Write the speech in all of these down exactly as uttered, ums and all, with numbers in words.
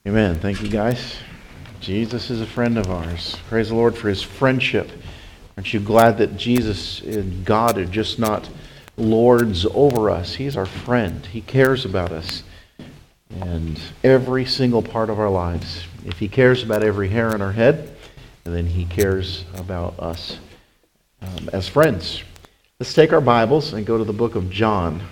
Amen. Thank you, guys. Jesus is a friend of ours. Praise the Lord for his friendship. Aren't you glad that Jesus and God are just not lords over us? He's our friend. He cares about us and every single part of our lives. If he cares about every hair on our head, then he cares about us um, as friends. Let's take our Bibles and go to the book of John.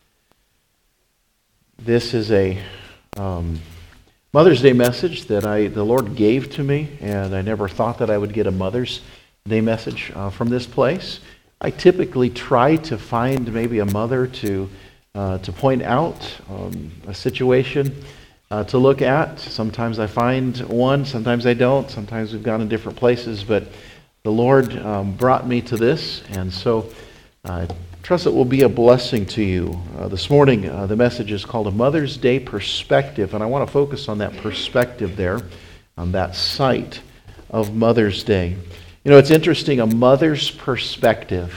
This is a um, Mother's Day message that I the Lord gave to me, and I never thought that I would get a Mother's Day message uh, from this place. I typically try to find maybe a mother to uh, to point out um, a situation uh, to look at. Sometimes I find one, sometimes I don't. Sometimes we've gone in different places, but the Lord um, brought me to this, and so I trust it will be a blessing to you. Uh, this morning, uh, the message is called A Mother's Day Perspective, and I want to focus on that perspective there, on that sight of Mother's Day. You know, it's interesting, a mother's perspective.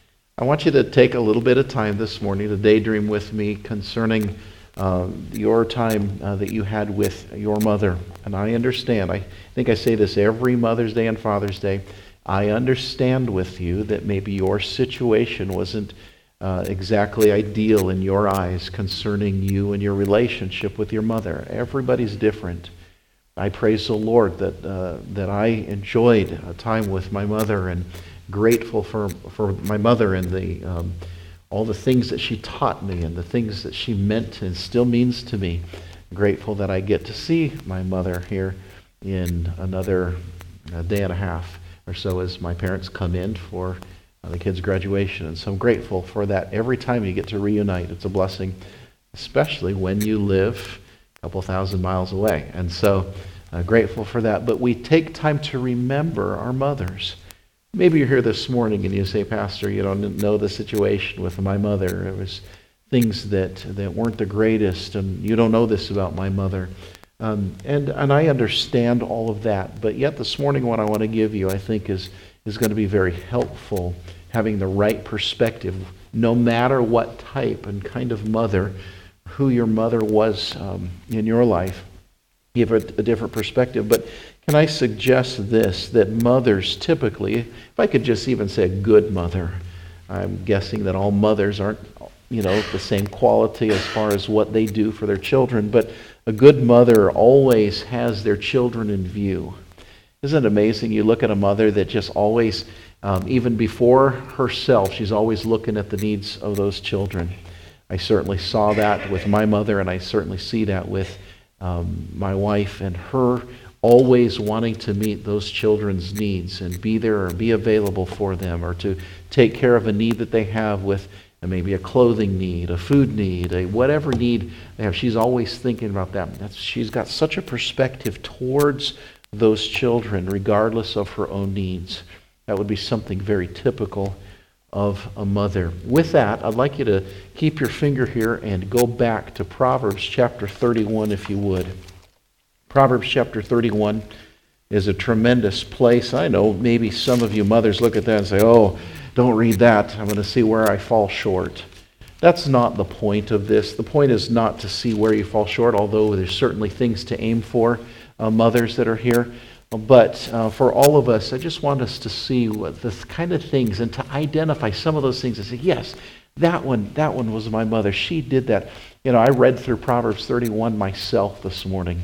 I want you to take a little bit of time this morning to daydream with me concerning uh, your time uh, that you had with your mother. And I understand, I think I say this every Mother's Day and Father's Day, I understand with you that maybe your situation wasn't uh, exactly ideal in your eyes concerning you and your relationship with your mother. Everybody's different. I praise the Lord that uh, that I enjoyed a time with my mother, and grateful for for my mother and the um, all the things that she taught me and the things that she meant and still means to me. Grateful that I get to see my mother here in another uh, day and a half or so as my parents come in for uh, the kids' graduation. And so I'm grateful for that. Every time you get to reunite, it's a blessing, especially when you live a couple thousand miles away. And so uh, grateful for that. But we take time to remember our mothers. Maybe you're here this morning and you say, Pastor, you don't know the situation with my mother. It was things that, that weren't the greatest, and you don't know this about my mother. Um, and and I understand all of that, but yet this morning what I want to give you, I think, is is going to be very helpful, having the right perspective, no matter what type and kind of mother, who your mother was um, in your life, give it a different perspective. But can I suggest this, that mothers typically, if I could just even say a good mother, I'm guessing that all mothers aren't, you know, the same quality as far as what they do for their children, but a good mother always has their children in view. Isn't it amazing? You look at a mother that just always, um, even before herself, she's always looking at the needs of those children. I certainly saw that with my mother, and I certainly see that with um, my wife, and her always wanting to meet those children's needs and be there or be available for them, or to take care of a need that they have with and maybe a clothing need, a food need, a whatever need they have. She's always thinking about that. That's, she's got such a perspective towards those children, regardless of her own needs. That would be something very typical of a mother. With that, I'd like you to keep your finger here and go back to Proverbs chapter thirty-one, if you would. Proverbs chapter thirty-one is a tremendous place. I know maybe some of you mothers look at that and say, oh, don't read that. I'm going to see where I fall short. That's not the point of this. The point is not to see where you fall short, although there's certainly things to aim for, uh, mothers that are here. But uh, for all of us, I just want us to see what the kind of things and to identify some of those things and say, yes, that one, that one was my mother. She did that. You know, I read through Proverbs thirty-one myself this morning.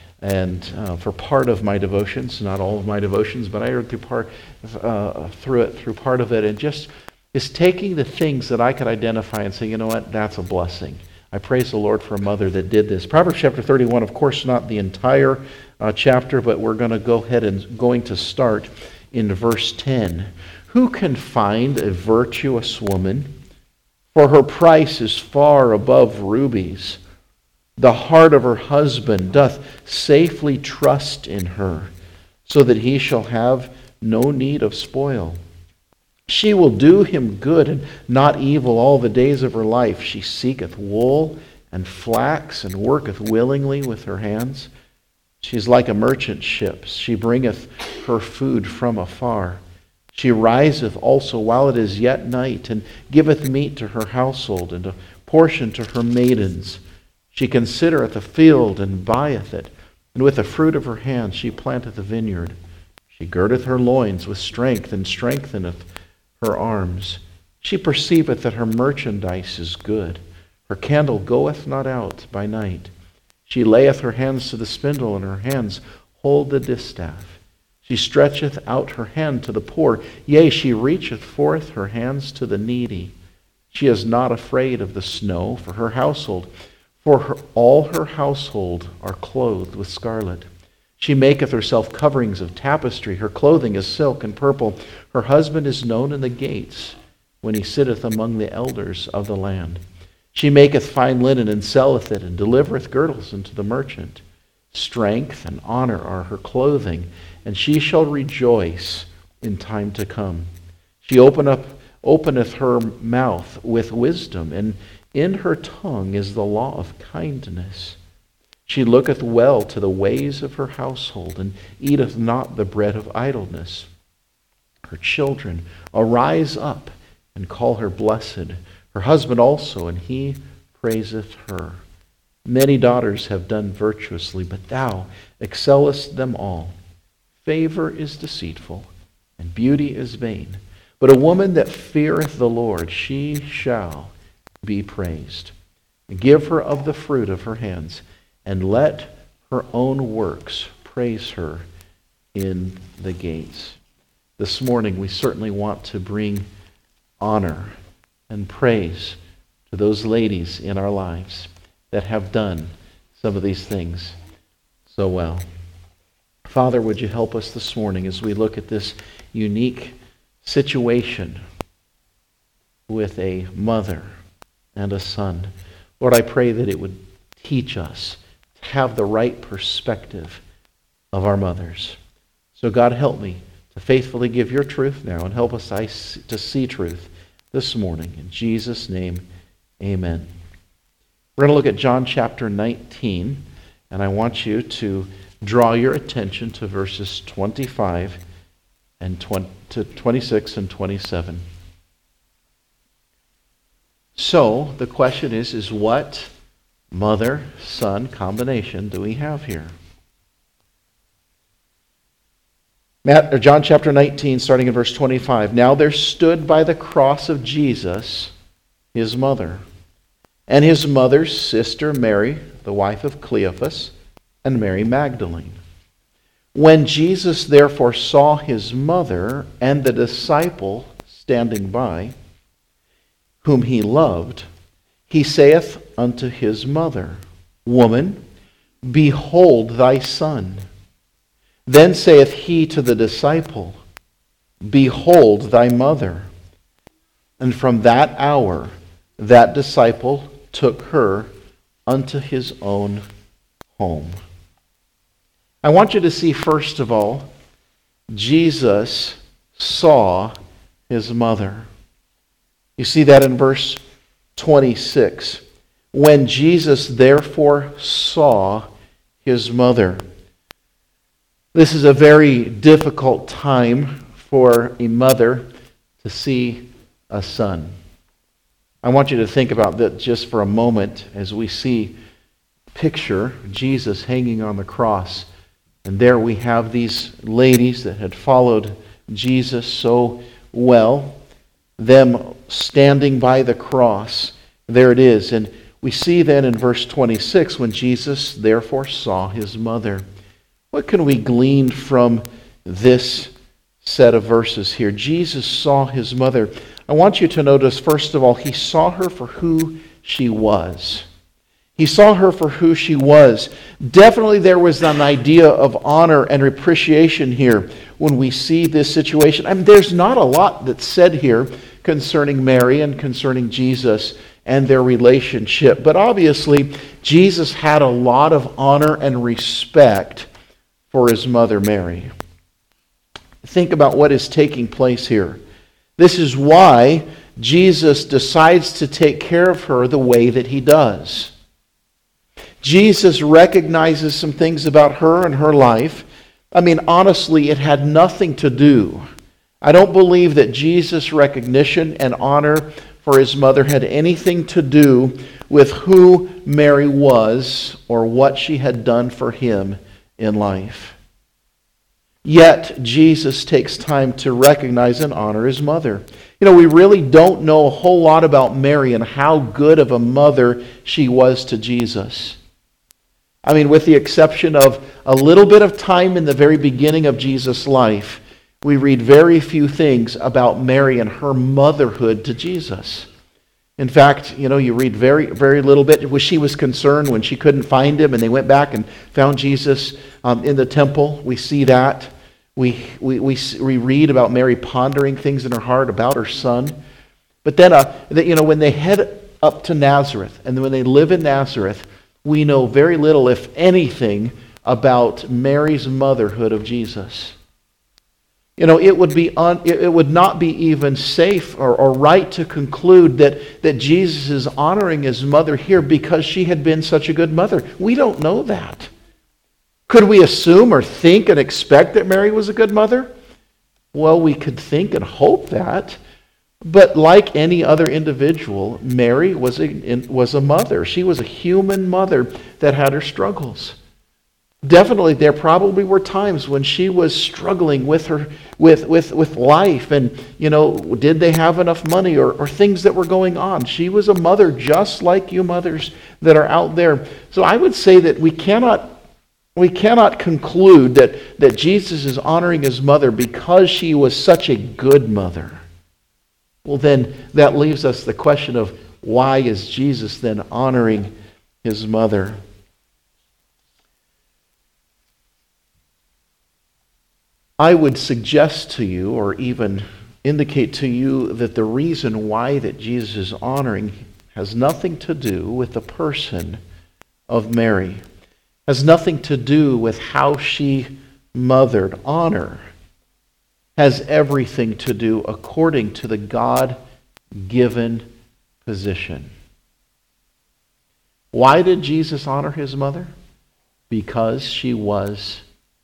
And uh, for part of my devotions, not all of my devotions, but I read through part uh, through it, through part of it, and just is taking the things that I could identify and say, you know what, that's a blessing. I praise the Lord for a mother that did this. Proverbs chapter thirty-one, of course, not the entire uh, chapter, but we're going to go ahead and going to start in verse ten. Who can find a virtuous woman? For her price is far above rubies. The heart of her husband doth safely trust in her, so that he shall have no need of spoil. She will do him good and not evil all the days of her life. She seeketh wool and flax, and worketh willingly with her hands. She is like a merchant ship. She bringeth her food from afar. She riseth also while it is yet night, and giveth meat to her household, and a portion to her maidens. She considereth a field, and buyeth it. and with the fruit of her hands she planteth a vineyard. She girdeth her loins with strength, and strengtheneth her arms. She perceiveth that her merchandise is good. Her candle goeth not out by night. She layeth her hands to the spindle, and her hands hold the distaff. She stretcheth out her hand to the poor, yea, she reacheth forth her hands to the needy. She is not afraid of the snow for her household, for her, all her household are clothed with scarlet. She maketh herself coverings of tapestry. Her clothing is silk and purple. Her husband is known in the gates, when he sitteth among the elders of the land. She maketh fine linen, and selleth it, and delivereth girdles unto the merchant. Strength and honor are her clothing, and she shall rejoice in time to come. She open up, openeth her mouth with wisdom, and in her tongue is the law of kindness. She looketh well to the ways of her household, and eateth not the bread of idleness. Her children arise up and call her blessed, her husband also, and he praiseth her. Many daughters have done virtuously, but thou excellest them all. Favor is deceitful, and beauty is vain. But a woman that feareth the Lord, she shall be praised. Give her of the fruit of her hands, and let her own works praise her in the gates. This morning we certainly want to bring honor and praise to those ladies in our lives that have done some of these things so well. Father, would you help us this morning as we look at this unique situation with a mother and a son. Lord, I pray that it would teach us to have the right perspective of our mothers. So God, help me to faithfully give your truth now, and help us to see truth this morning. In Jesus' name, amen. We're going to look at John chapter nineteen, and I want you to draw your attention to verses twenty-five and twenty-six and twenty-seven. So, the question is, is what mother-son combination do we have here? Matt, or John chapter nineteen, starting in verse twenty-five. Now there stood by the cross of Jesus his mother, and his mother's sister Mary, the wife of Cleophas, and Mary Magdalene. When Jesus therefore saw his mother and the disciple standing by, whom he loved, he saith unto his mother, Woman, behold thy son. Then saith he to the disciple, Behold thy mother. And from that hour that disciple took her unto his own home. I want you to see, first of all, Jesus saw his mother. You see that in verse twenty-six. When Jesus therefore saw his mother. This is a very difficult time for a mother to see a son. I want you to think about that just for a moment as we see picture Jesus hanging on the cross. And there we have these ladies that had followed Jesus so well, them standing by the cross. There it is. And we see then in verse twenty-six, when Jesus therefore saw his mother. What can we glean from this set of verses here? Jesus saw his mother. I want you to notice, first of all, he saw her for who she was. He saw her for who she was. Definitely there was an idea of honor and appreciation here when we see this situation. I mean, there's not a lot that's said here concerning Mary and concerning Jesus and their relationship. But obviously, Jesus had a lot of honor and respect for his mother Mary. Think about what is taking place here. This is why Jesus decides to take care of her the way that he does. Jesus recognizes some things about her and her life. I mean, honestly, it had nothing to do. I don't believe that Jesus' recognition and honor for his mother had anything to do with who Mary was or what she had done for him in life. Yet, Jesus takes time to recognize and honor his mother. You know, we really don't know a whole lot about Mary and how good of a mother she was to Jesus. I mean, with the exception of a little bit of time in the very beginning of Jesus' life, we read very few things about Mary and her motherhood to Jesus. In fact, you know, you read very, very little bit. She was concerned when she couldn't find him, and they went back and found Jesus um, in the temple. We see that. We, we we we read about Mary pondering things in her heart about her son. But then, uh, you know, when they head up to Nazareth, and when they live in Nazareth, we know very little, if anything, about Mary's motherhood of Jesus. You know, it would be un, it would not be even safe or, or right to conclude that, that Jesus is honoring his mother here because she had been such a good mother. We don't know that. Could we assume or think and expect that Mary was a good mother? Well, we could think and hope that. But like any other individual, Mary was a, was a mother. She was a human mother that had her struggles. Definitely, there probably were times when she was struggling with her with, with, with life, and you know, did they have enough money or, or things that were going on? She was a mother just like you mothers that are out there. So I would say that we cannot we cannot conclude that, that Jesus is honoring his mother because she was such a good mother. Well, then that leaves us the question of why is Jesus then honoring his mother? I would suggest to you, or even indicate to you, that the reason why that Jesus is honoring has nothing to do with the person of Mary. Has nothing to do with how she mothered. Honor has everything to do according to the God-given position. Why did Jesus honor his mother? Because she was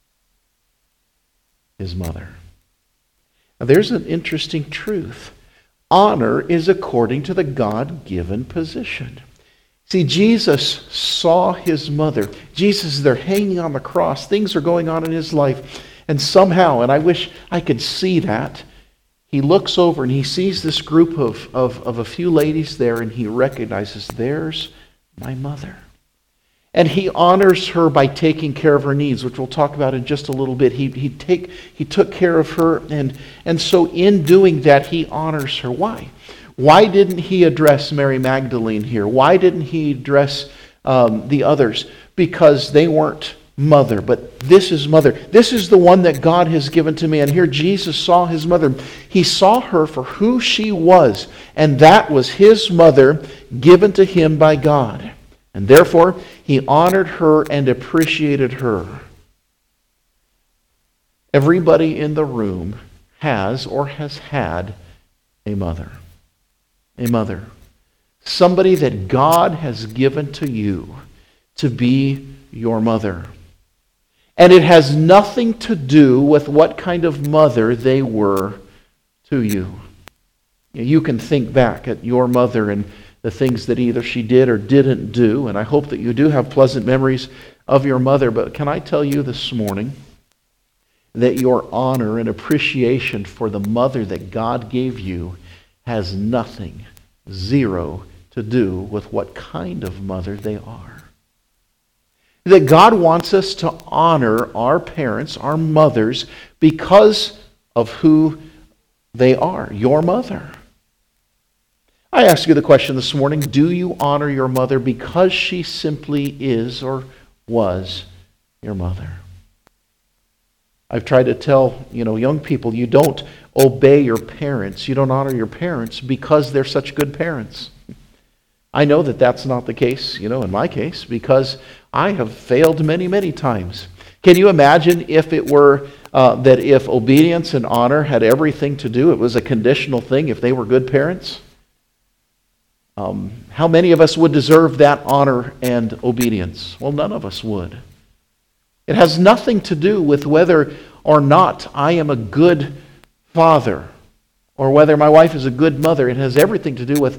his mother. Now, there's an interesting truth. Honor is according to the God-given position. See, Jesus saw his mother. Jesus is there hanging on the cross. Things are going on in his life. And somehow, and I wish I could see that, he looks over and he sees this group of, of, of a few ladies there, and he recognizes, there's my mother. And he honors her by taking care of her needs, which we'll talk about in just a little bit. He, he, take, he took care of her, and, and so in doing that, he honors her. Why? Why didn't he address Mary Magdalene here? Why didn't he address um, the others? Because they weren't mother, but this is mother. This is the one that God has given to me. And here Jesus saw his mother. He saw her for who she was, and that was his mother given to him by God. And therefore, he honored her and appreciated her. Everybody in the room has or has had a mother. A mother. Somebody that God has given to you to be your mother. And it has nothing to do with what kind of mother they were to you. You can think back at your mother and the things that either she did or didn't do, and I hope that you do have pleasant memories of your mother, but can I tell you this morning that your honor and appreciation for the mother that God gave you has nothing, zero, to do with what kind of mother they are. That God wants us to honor our parents, our mothers, because of who they are, your mother. I ask you the question this morning, do you honor your mother because she simply is or was your mother? I've tried to tell, you know, young people, you don't obey your parents. You don't honor your parents because they're such good parents. I know that that's not the case, you know, in my case, because I have failed many, many times. Can you imagine if it were uh, that if obedience and honor had everything to do, it was a conditional thing, if they were good parents? Um, how many of us would deserve that honor and obedience? Well, none of us would. It has nothing to do with whether or not I am a good father or whether my wife is a good mother. It has everything to do with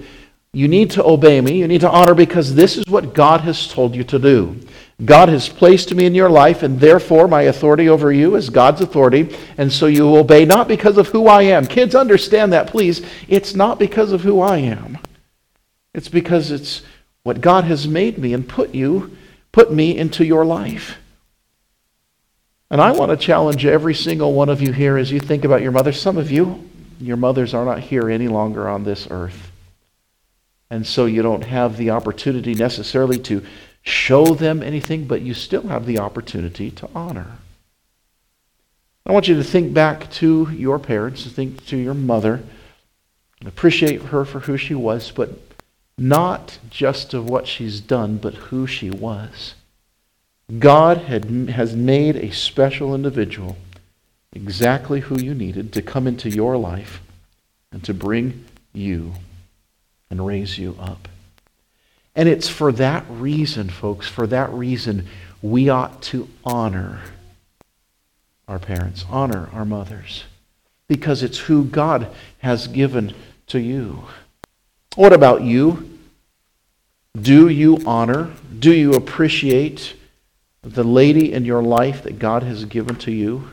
You need to obey me. You need to honor because this is what God has told you to do. God has placed me in your life, and therefore my authority over you is God's authority, and so you obey not because of who I am. Kids, understand that, please. It's not because of who I am. It's because it's what God has made me and put you, put me into your life. And I want to challenge every single one of you here as you think about your mother. Some of you, your mothers are not here any longer on this earth. And so you don't have the opportunity necessarily to show them anything, but you still have the opportunity to honor. I want you to think back to your parents, to think to your mother, appreciate her for who she was, but not just of what she's done, but who she was. God had, has made a special individual, exactly who you needed, to come into your life and to bring you and raise you up. And it's for that reason, folks, for that reason, we ought to honor our parents, honor our mothers, because it's who God has given to you. What about you? Do you honor? Do you appreciate the lady in your life that God has given to you?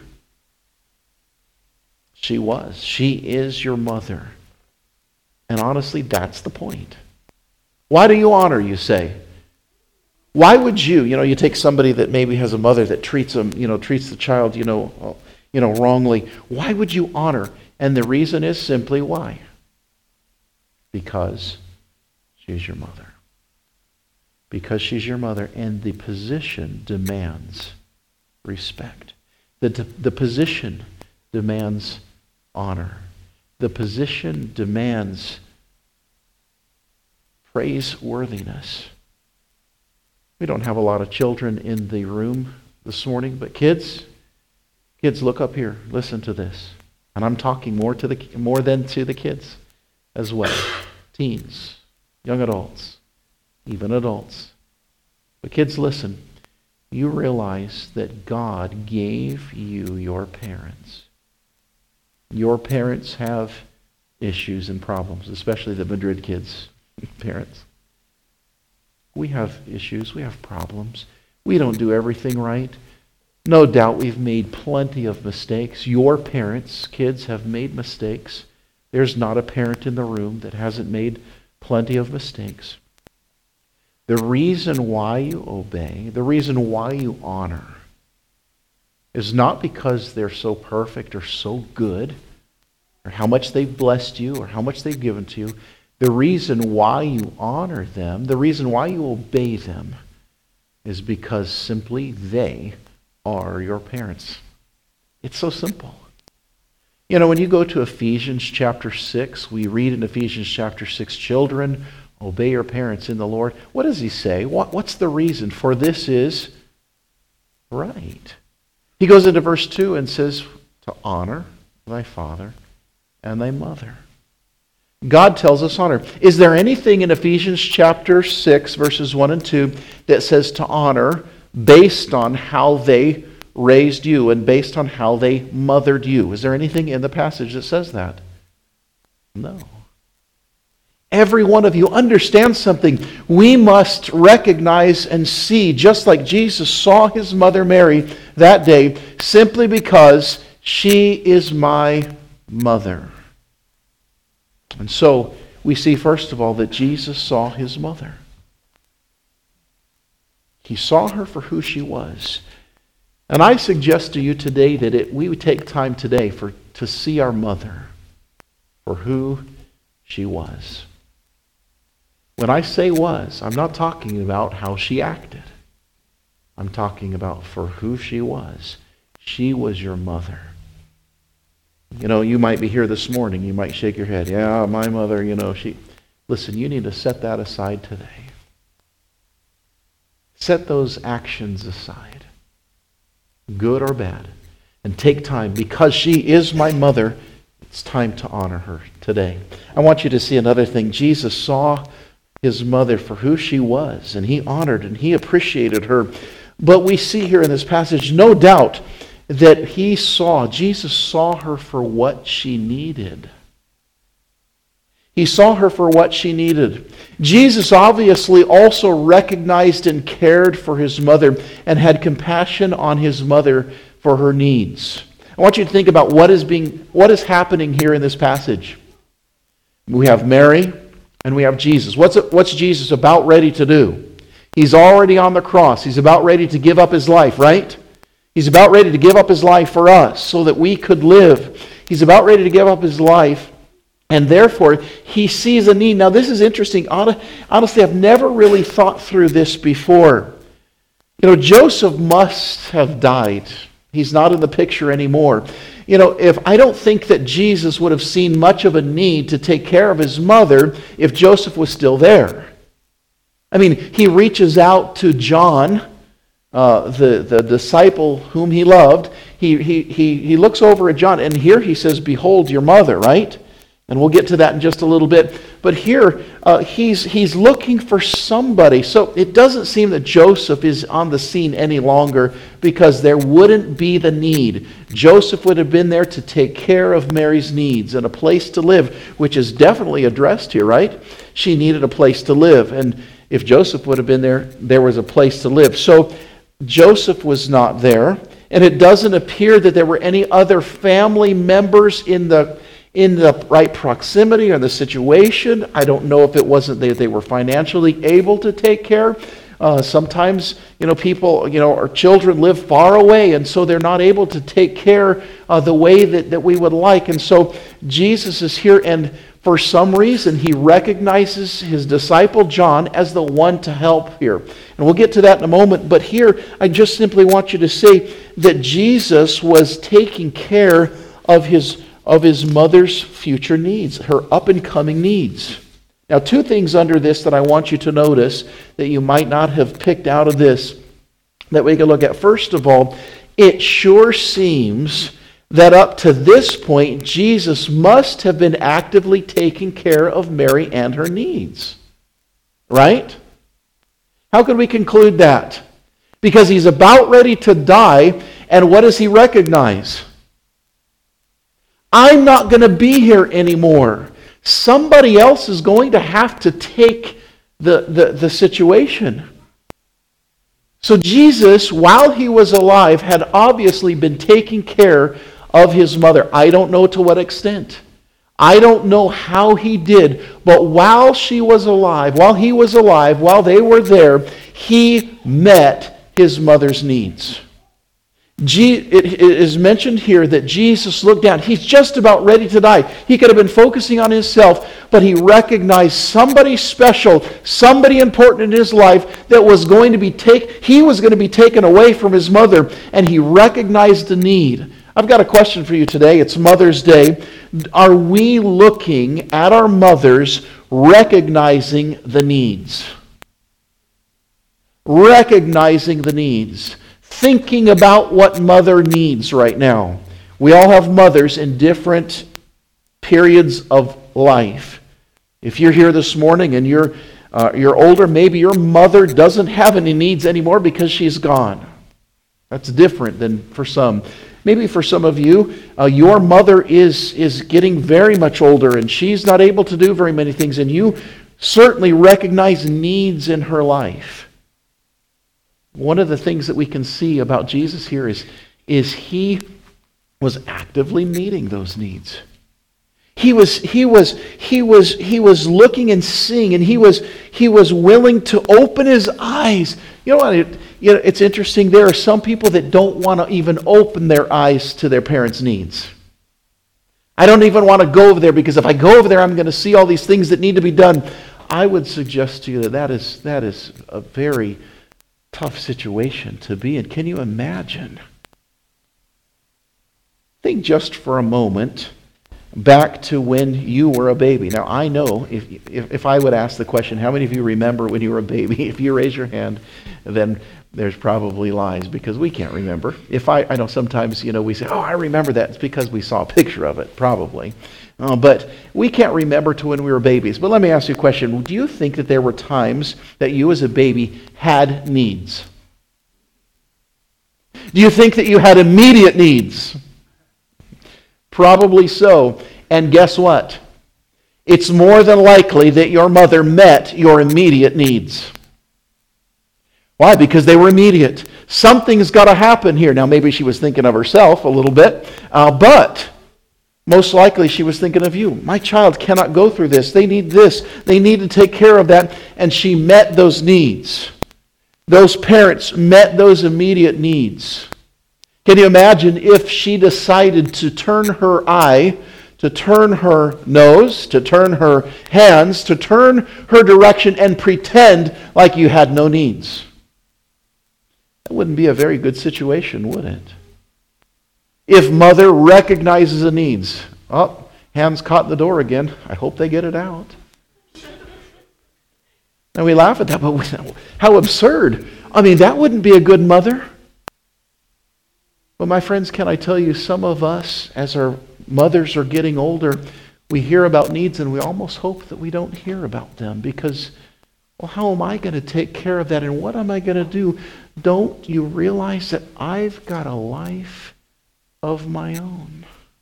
She was. She is your mother. And honestly, that's the point. Why do you honor, you say? Why would you, you know, you take somebody that maybe has a mother that treats them, you know, treats the child, you know, you know, wrongly. Why would you honor? And the reason is simply why? Because she's your mother. Because she's your mother, and the position demands respect. The, the position demands honor. The position demands praiseworthiness. We don't have a lot of children in the room this morning, but kids, kids, look up here. Listen to this. And I'm talking more to the more than to the kids as well. Teens, young adults, even adults. But kids, listen. You realize that God gave you your parents. Your parents have issues and problems, especially the Madrid kids' parents. We have issues. We have problems. We don't do everything right. No doubt we've made plenty of mistakes. Your parents, kids, have made mistakes. There's not a parent in the room that hasn't made plenty of mistakes. The reason why you obey, the reason why you honor, is not because they're so perfect or so good, or how much they've blessed you, or how much they've given to you. The reason why you honor them, the reason why you obey them, is because simply they are your parents. It's so simple. You know, when you go to Ephesians chapter six, we read in Ephesians chapter six, children, obey your parents in the Lord. What does he say? What, what's the reason? For this is right. He goes into verse two and says, to honor thy father and thy mother. God tells us honor. Is there anything in Ephesians chapter six, verses one and two, that says to honor based on how they raised you and based on how they mothered you? Is there anything in the passage that says that? No. Every one of you understands something. We must recognize and see, just like Jesus saw his mother Mary that day, simply because she is my mother. And so we see, first of all, that Jesus saw his mother. He saw her for who she was. And I suggest to you today that it, we would take time today for to see our mother for who she was. When I say was, I'm not talking about how she acted. I'm talking about for who she was. She was your mother. You know, you might be here this morning. You might shake your head. Yeah, my mother, you know, she... Listen, you need to set that aside today. Set those actions aside, good or bad, and take time. Because she is my mother, it's time to honor her today. I want you to see another thing. Jesus saw his mother for who she was, and he honored and he appreciated her. But we see here in this passage, no doubt, that he saw, Jesus saw her for what she needed. He saw her for what she needed. Jesus obviously also recognized and cared for his mother and had compassion on his mother for her needs. I want you to think about what is being, what is happening here in this passage. We have Mary and we have Jesus. What's, it, what's Jesus about ready to do? He's already on the cross. He's about ready to give up his life, right? He's about ready to give up his life for us so that we could live. He's about ready to give up his life, and therefore he sees a need. Now this is interesting. Honestly, I've never really thought through this before. You know, Joseph must have died. He's not in the picture anymore. You know, if I don't think that Jesus would have seen much of a need to take care of his mother if Joseph was still there. I mean, he reaches out to John, uh, the, the disciple whom he loved. He, he, he, he looks over at John, and here he says, "Behold your mother," right? And we'll get to that in just a little bit. But here, uh, he's, he's looking for somebody. So it doesn't seem that Joseph is on the scene any longer because there wouldn't be the need. Joseph would have been there to take care of Mary's needs and a place to live, which is definitely addressed here, right? She needed a place to live. And if Joseph would have been there, there was a place to live. So Joseph was not there. And it doesn't appear that there were any other family members in the in the right proximity or the situation. I don't know if it wasn't that they were financially able to take care. Uh, sometimes, you know, people, you know, our children live far away, and so they're not able to take care uh, the way that, that we would like. And so Jesus is here, and for some reason, he recognizes his disciple John as the one to help here. And we'll get to that in a moment. But here, I just simply want you to say that Jesus was taking care of his of his mother's future needs, her up-and-coming needs. Now, two things under this that I want you to notice that you might not have picked out of this that we can look at. First of all, it sure seems that up to this point, Jesus must have been actively taking care of Mary and her needs. Right? How could we conclude that? Because he's about ready to die, and what does he recognize? I'm not going to be here anymore. Somebody else is going to have to take the, the, the situation. So Jesus, while he was alive, had obviously been taking care of his mother. I don't know to what extent. I don't know how he did. But while she was alive, while he was alive, while they were there, he met his mother's needs. It is mentioned here that Jesus looked down. He's just about ready to die. He could have been focusing on himself, but he recognized somebody special, somebody important in his life that was going to be taken, he was going to be taken away from his mother, and he recognized the need. I've got a question for you today. It's Mother's Day. Are we looking at our mothers, recognizing the needs? Recognizing the needs. Thinking about what mother needs right now. We all have mothers in different periods of life. If you're here this morning and you're uh, you're older, maybe your mother doesn't have any needs anymore because she's gone. That's different than for some. Maybe for some of you, uh, your mother is is getting very much older and she's not able to do very many things, and you certainly recognize needs in her life. One of the things that we can see about Jesus here is, is he was actively meeting those needs. He was, he was, he was, he was looking and seeing, and he was, he was willing to open his eyes. You know what? It, you know, it's interesting. There are some people that don't want to even open their eyes to their parents' needs. I don't even want to go over there because if I go over there, I'm going to see all these things that need to be done. I would suggest to you that that is, that is a very tough situation to be in. Can you imagine? Think just for a moment back to when you were a baby. Now, I know if, if if I would ask the question, how many of you remember when you were a baby? If you raise your hand, then there's probably lies because we can't remember. If I, I know sometimes, you know, we say, oh, I remember that. It's because we saw a picture of it, probably. Uh, but we can't remember to when we were babies. But let me ask you a question. Do you think that there were times that you as a baby had needs? Do you think that you had immediate needs? Probably so. And guess what? it's more than likely that your mother met your immediate needs. Why? Because they were immediate. Something's got to happen here. Now, maybe she was thinking of herself a little bit, uh, but most likely she was thinking of you. My child cannot go through this. They need this. They need to take care of that. And she met those needs. Those parents met those immediate needs. Can you imagine if she decided to turn her eye, to turn her nose, to turn her hands, to turn her direction and pretend like you had no needs? That wouldn't be a very good situation, would it? If mother recognizes the needs, oh, hands caught the door again. I hope they get it out. And we laugh at that, but we, how absurd. I mean, that wouldn't be a good mother. But my friends, can I tell you, some of us, as our mothers are getting older, we hear about needs and we almost hope that we don't hear about them because, well, how am I going to take care of that and what am I going to do? Don't you realize that I've got a life of my own?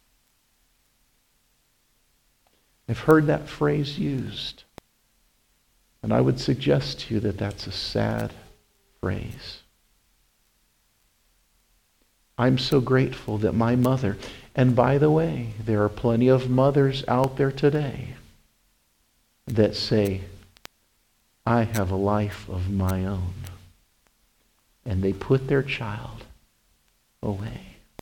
I've heard that phrase used, and I would suggest to you that that's a sad phrase. I'm so grateful that my mother, and by the way, there are plenty of mothers out there today that say, I have a life of my own. And they put their child away.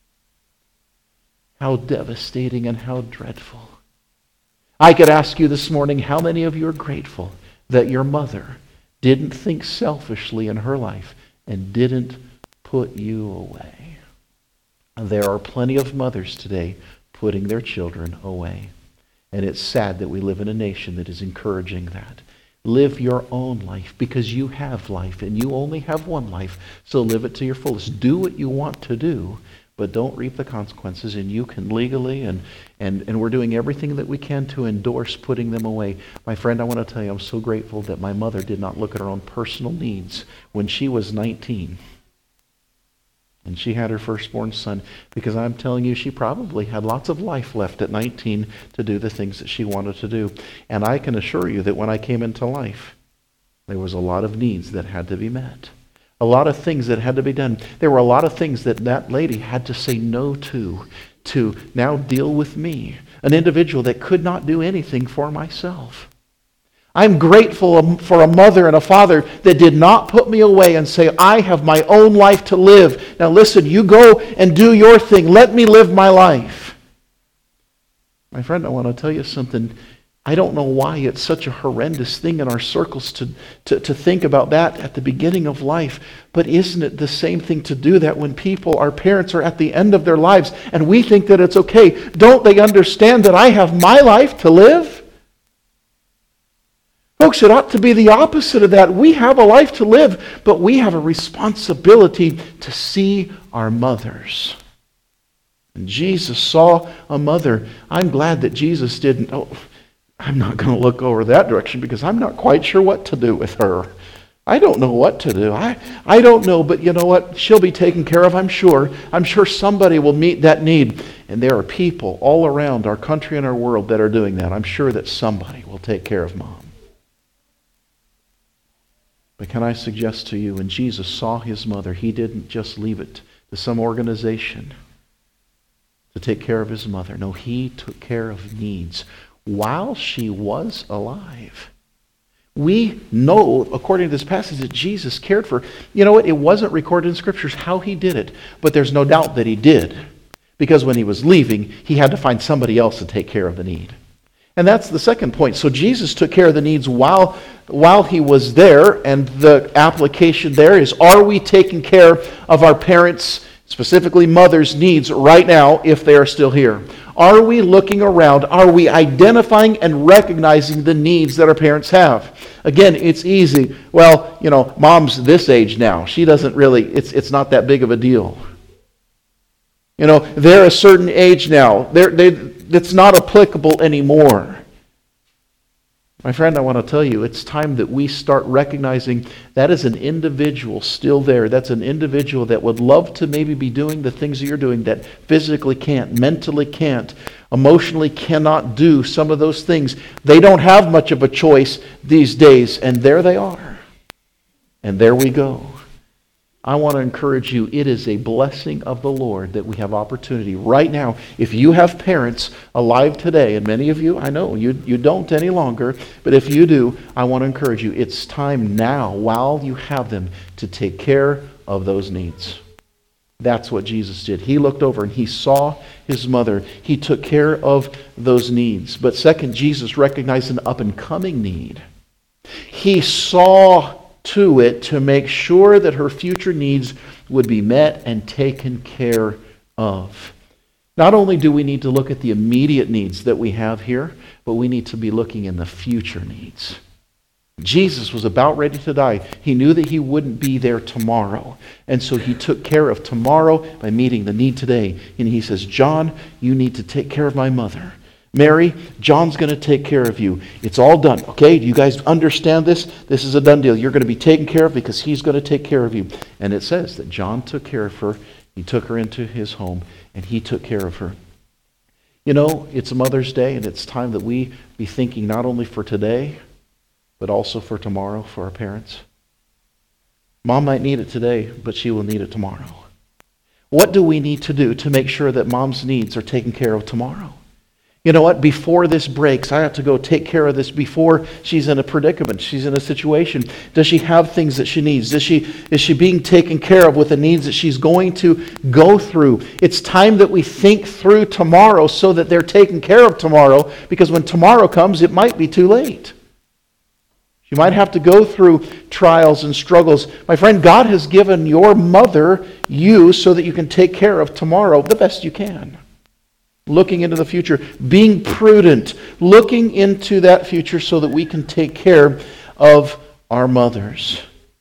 How devastating and how dreadful. I could ask you this morning, how many of you are grateful that your mother didn't think selfishly in her life and didn't put you away? There are plenty of mothers today putting their children away. And it's sad that we live in a nation that is encouraging that. Live your own life because you have life and you only have one life. So live it to your fullest. Do what you want to do, but don't reap the consequences. And you can legally, and, and, and we're doing everything that we can to endorse putting them away. My friend, I want to tell you, I'm so grateful that my mother did not look at her own personal needs when she was nineteen. And she had her firstborn son, because I'm telling you, she probably had lots of life left at nineteen to do the things that she wanted to do. And I can assure you that when I came into life, there was a lot of needs that had to be met. A lot of things that had to be done. There were a lot of things that that lady had to say no to, to now deal with me, an individual that could not do anything for myself. I'm grateful for a mother and a father that did not put me away and say, I have my own life to live. Now listen, you go and do your thing. Let me live my life. My friend, I want to tell you something. I don't know why it's such a horrendous thing in our circles to, to, to think about that at the beginning of life. But isn't it the same thing to do that when people, our parents, are at the end of their lives and we think that it's okay? Don't they understand that I have my life to live? Folks, it ought to be the opposite of that. We have a life to live, but we have a responsibility to see our mothers. And Jesus saw a mother. I'm glad that Jesus didn't, oh, I'm not going to look over that direction because I'm not quite sure what to do with her. I don't know what to do. I, I don't know, but you know what? She'll be taken care of, I'm sure. I'm sure somebody will meet that need. And there are people all around our country and our world that are doing that. I'm sure that somebody will take care of Mom. But can I suggest to you, when Jesus saw his mother, he didn't just leave it to some organization to take care of his mother. No, he took care of needs while she was alive. We know, according to this passage, that Jesus cared for her. You know what? It wasn't recorded in Scriptures how he did it, but there's no doubt that he did. Because when he was leaving, he had to find somebody else to take care of the need. And that's the second point. So Jesus took care of the needs while, while he was there, and the application there is, are we taking care of our parents, specifically mothers' needs right now if they are still here? Are we looking around? Are we identifying and recognizing the needs that our parents have? Again, it's easy. Well, you know, Mom's this age now. She doesn't really, it's, it's not that big of a deal. You know, they're a certain age now. They're, they, it's not applicable anymore. My friend, I want to tell you, it's time that we start recognizing that is an individual still there. That's an individual that would love to maybe be doing the things that you're doing that physically can't, mentally can't. emotionally cannot do some of those things. They don't have much of a choice these days, and there they are. And there we go. I want to encourage you, it is a blessing of the Lord that we have opportunity right now. If you have parents alive today, and many of you, I know, you, you don't any longer, but if you do, I want to encourage you, it's time now, while you have them, to take care of those needs. That's what Jesus did. He looked over and he saw his mother. He took care of those needs. But second, Jesus recognized an up-and-coming need. He saw to it to make sure that her future needs would be met and taken care of. Not only do we need to look at the immediate needs that we have here, but we need to be looking in the future needs. Jesus was about ready to die. He knew that he wouldn't be there tomorrow. And so he took care of tomorrow by meeting the need today. And he says, John, you need to take care of my mother. Mary, John's going to take care of you. It's all done, okay? Do you guys understand this? This is a done deal. You're going to be taken care of because he's going to take care of you. And it says that John took care of her. He took her into his home, and he took care of her. You know, it's Mother's Day, and it's time that we be thinking not only for today, but also for tomorrow for our parents. Mom might need it today, but she will need it tomorrow. What do we need to do to make sure that Mom's needs are taken care of tomorrow? You know what? Before this breaks, I have to go take care of this before she's in a predicament. She's in a situation. Does she have things that she needs? Does she, is she being taken care of with the needs that she's going to go through? It's time that we think through tomorrow so that they're taken care of tomorrow, because when tomorrow comes, it might be too late. You might have to go through trials and struggles. My friend, God has given your mother you so that you can take care of tomorrow the best you can. Looking into the future, being prudent, looking into that future so that we can take care of our mothers.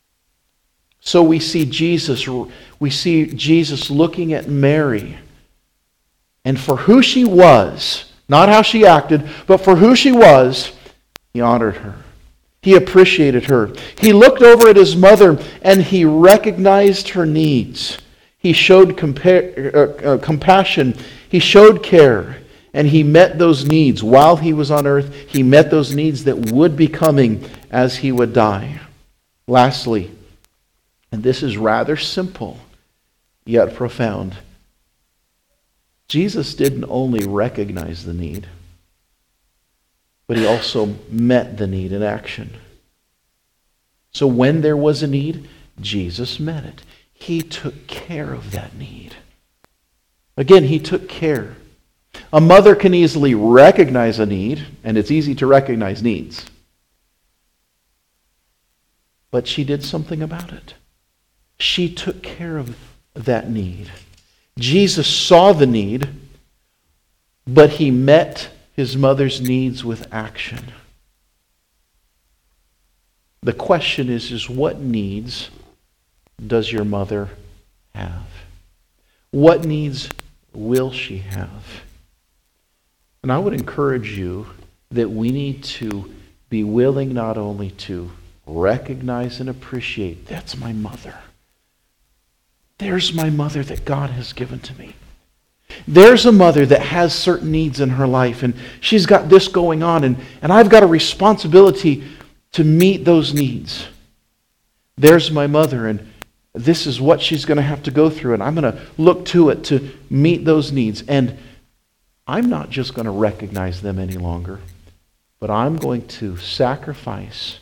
So we see Jesus, we see Jesus looking at Mary, and for who she was, not how she acted, but for who she was, he honored her. He appreciated her. He looked over at his mother and he recognized her needs. He showed compa- uh, uh, compassion. He showed care. And he met those needs while he was on earth. He met those needs that would be coming as he would die. Lastly, and this is rather simple, yet profound, Jesus didn't only recognize the need, but he also met the need in action. So when there was a need, Jesus met it. He took care of that need. Again, he took care. A mother can easily recognize a need, and it's easy to recognize needs. But she did something about it. She took care of that need. Jesus saw the need, but he met his mother's needs with action. The question is, is what needs does your mother have? What needs will she have? And I would encourage you that we need to be willing not only to recognize and appreciate, that's my mother. There's my mother that God has given to me. There's a mother that has certain needs in her life, and she's got this going on, and, and I've got a responsibility to meet those needs. There's my mother, and this is what she's going to have to go through, and I'm going to look to it to meet those needs. And I'm not just going to recognize them any longer, but I'm going to sacrifice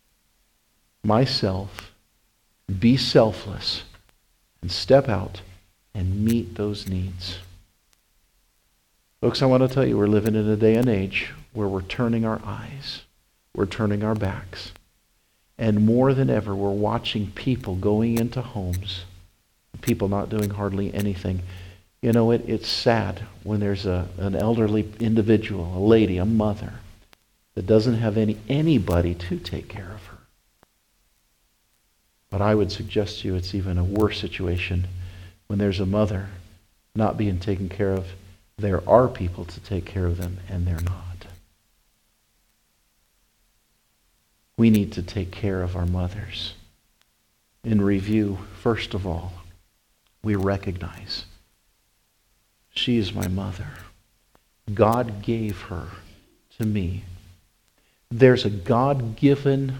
myself, be selfless, and step out and meet those needs. Folks, I want to tell you, we're living in a day and age where we're turning our eyes, we're turning our backs. And more than ever, we're watching people going into homes, people not doing hardly anything. You know, it, it's sad when there's a, an elderly individual, a lady, a mother, that doesn't have any anybody to take care of her. But I would suggest to you it's even a worse situation when there's a mother not being taken care of. There are people to take care of them, and they're not. We need to take care of our mothers. In review, first of all, we recognize she is my mother. God gave her to me. There's a God-given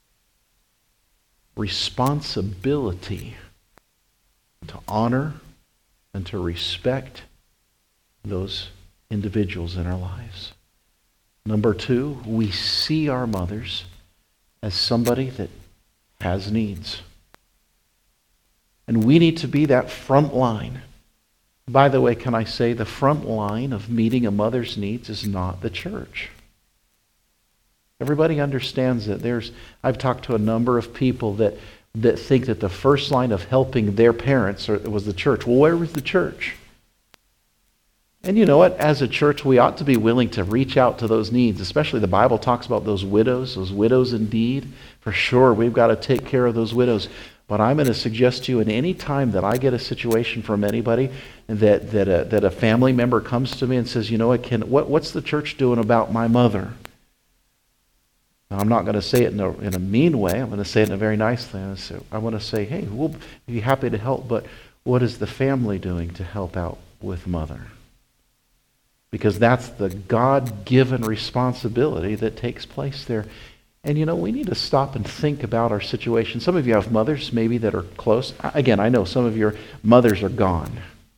responsibility to honor and to respect those individuals in our lives. Number two, we see our mothers as somebody that has needs. And we need to be that front line. By the way, can I say the front line of meeting a mother's needs is not the church. Everybody understands that there's, I've talked to a number of people that, that think that the first line of helping their parents was the church. Well, where was the church? And you know what? As a church, we ought to be willing to reach out to those needs. Especially the Bible talks about those widows, those widows indeed. For sure, we've got to take care of those widows. But I'm going to suggest to you, in any time that I get a situation from anybody, that that a, that a family member comes to me and says, you know what, Ken, what, what's the church doing about my mother? Now, I'm not going to say it in a, in a mean way. I'm going to say it in a very nice way. I want to say, hey, we'll be happy to help, but what is the family doing to help out with mother? Because that's the God-given responsibility that takes place there. And you know, we need to stop and think about our situation. Some of you have mothers maybe that are close. Again, I know some of your mothers are gone.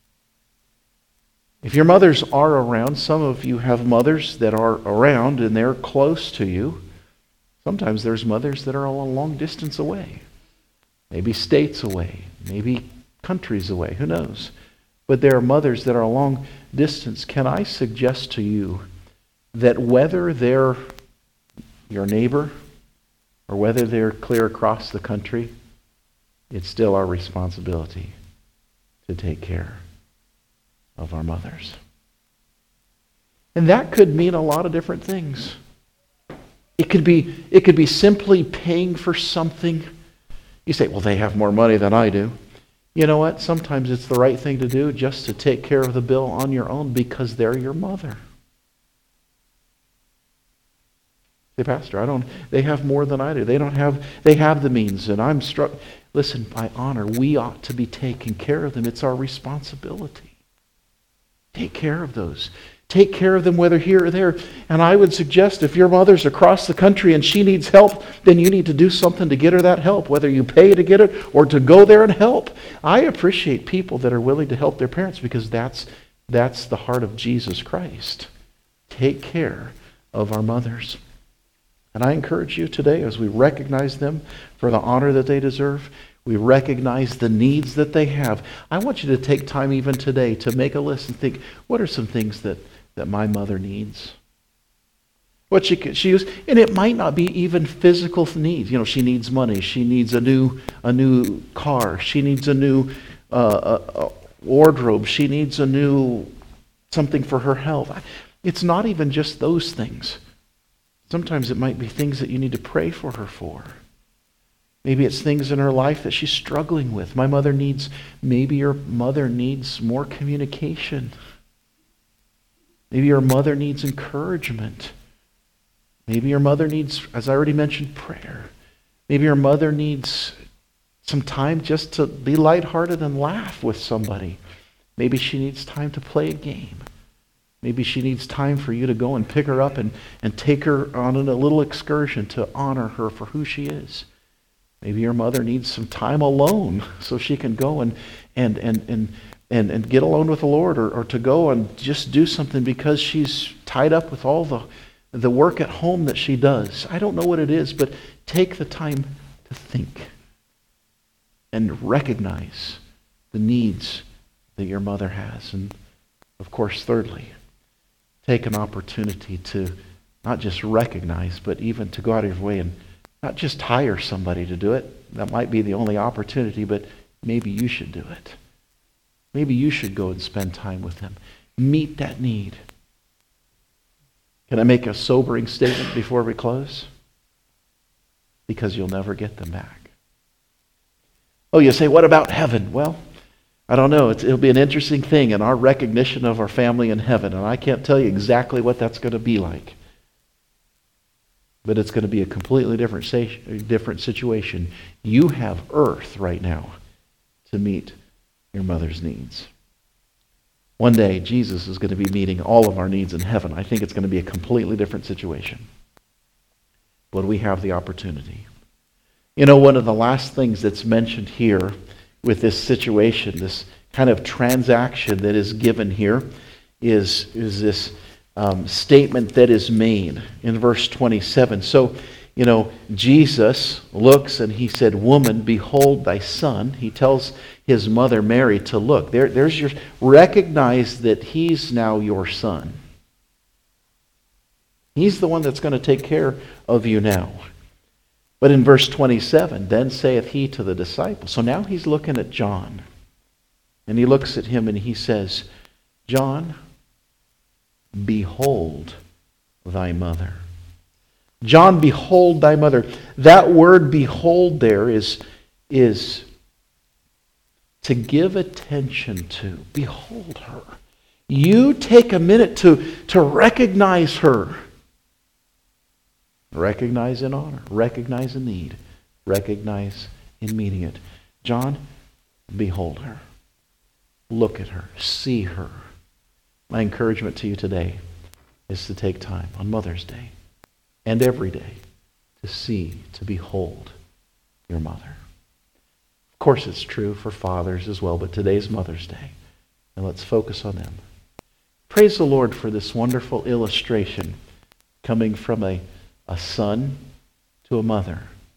If your mothers are around, some of you have mothers that are around and they're close to you. Sometimes there's mothers that are a long distance away. Maybe states away. Maybe countries away. Who knows? But there are mothers that are a long distance. Can I suggest to you that whether they're your neighbor or whether they're clear across the country, it's still our responsibility to take care of our mothers. And that could mean a lot of different things. It could be, it could be simply paying for something. You say, well, they have more money than I do. You know what? Sometimes it's the right thing to do just to take care of the bill on your own because they're your mother. Say, Pastor, I don't, they have more than I do. They don't have, they have the means and I'm struck. Listen, by honor, we ought to be taking care of them. It's our responsibility. Take care of those. Take care of them whether here or there. And I would suggest if your mother's across the country and she needs help, then you need to do something to get her that help, whether you pay to get it or to go there and help. I appreciate people that are willing to help their parents because that's, that's the heart of Jesus Christ. Take care of our mothers. And I encourage you today, as we recognize them for the honor that they deserve, we recognize the needs that they have. I want you to take time even today to make a list and think, what are some things that that my mother needs? What she could, she use, and it might not be even physical needs. You know, she needs money. She needs a new a new car. She needs a new uh, a, a wardrobe. She needs a new something for her health. It's not even just those things. Sometimes it might be things that you need to pray for her for. Maybe it's things in her life that she's struggling with. My mother needs, maybe your mother needs more communication. Maybe your mother needs encouragement. Maybe your mother needs, as I already mentioned, prayer. Maybe your mother needs some time just to be lighthearted and laugh with somebody. Maybe she needs time to play a game. Maybe she needs time for you to go and pick her up and, and take her on a little excursion to honor her for who she is. Maybe your mother needs some time alone so she can go and and and and And, and get alone with the Lord, or, or to go and just do something because she's tied up with all the, the work at home that she does. I don't know what it is, but take the time to think and recognize the needs that your mother has. And of course, thirdly, take an opportunity to not just recognize, but even to go out of your way and not just hire somebody to do it. That might be the only opportunity, but maybe you should do it. Maybe you should go and spend time with them. Meet that need. Can I make a sobering statement before we close? Because you'll never get them back. Oh, you say, what about heaven? Well, I don't know. It's, it'll be an interesting thing in our recognition of our family in heaven. And I can't tell you exactly what that's going to be like. But it's going to be a completely different, different situation. You have earth right now to meet your mother's needs. One day, Jesus is going to be meeting all of our needs in heaven. I think it's going to be a completely different situation. But we have the opportunity. You know, one of the last things that's mentioned here with this situation, this kind of transaction that is given here, is, is this um, statement that is made in verse twenty-seven. So, you know, Jesus looks and he said, "Woman, behold thy son." He tells his mother Mary to look. There, there's your, recognize that he's now your son. He's the one that's going to take care of you now. But in verse twenty-seven, then saith he to the disciples. So now he's looking at John. And he looks at him and he says, "John, behold thy mother." John, behold thy mother. That word behold there is, is to give attention to. Behold her. You take a minute to, to recognize her. Recognize in honor. Recognize in need. Recognize in meeting it. John, behold her. Look at her. See her. My encouragement to you today is to take time on Mother's Day and every day to see, to behold your mother. Of course, it's true for fathers as well, but today's Mother's Day, and let's focus on them. Praise the Lord for this wonderful illustration coming from a, a son to a mother.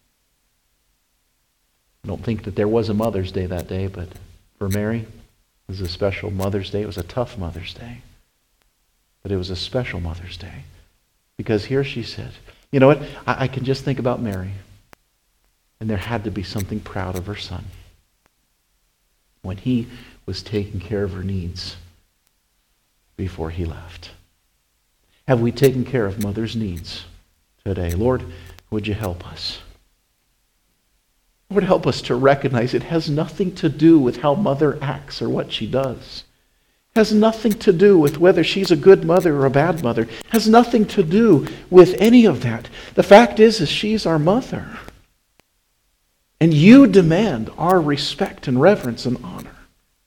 I don't think that there was a Mother's Day that day, but for Mary, it was a special Mother's Day. It was a tough Mother's Day, but it was a special Mother's Day. Because here she said, you know what, I, I can just think about Mary. And there had to be something proud of her son when he was taking care of her needs before he left. Have we taken care of mother's needs today? Lord, would you help us? Lord, help us to recognize it has nothing to do with how mother acts or what she does. Has nothing to do with whether she's a good mother or a bad mother. Has nothing to do with any of that. The fact is, is she's our mother. And you demand our respect and reverence and honor.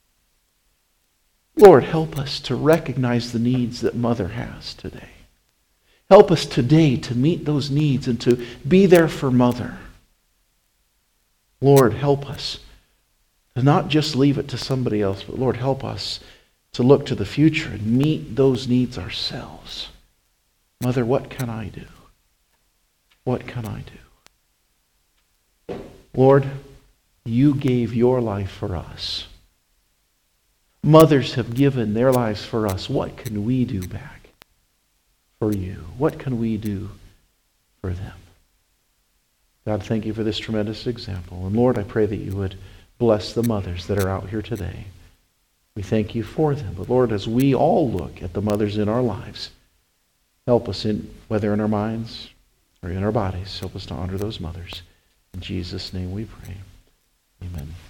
Lord, help us to recognize the needs that mother has today. Help us today to meet those needs and to be there for mother. Lord, help us to not just leave it to somebody else, but Lord, help us to look to the future and meet those needs ourselves. Mother, what can I do? What can I do? Lord, you gave your life for us. Mothers have given their lives for us. What can we do back for you? What can we do for them? God, thank you for this tremendous example. And Lord, I pray that you would bless the mothers that are out here today. We thank you for them. But Lord, as we all look at the mothers in our lives, help us, in whether in our minds or in our bodies, help us to honor those mothers. In Jesus' name we pray. Amen.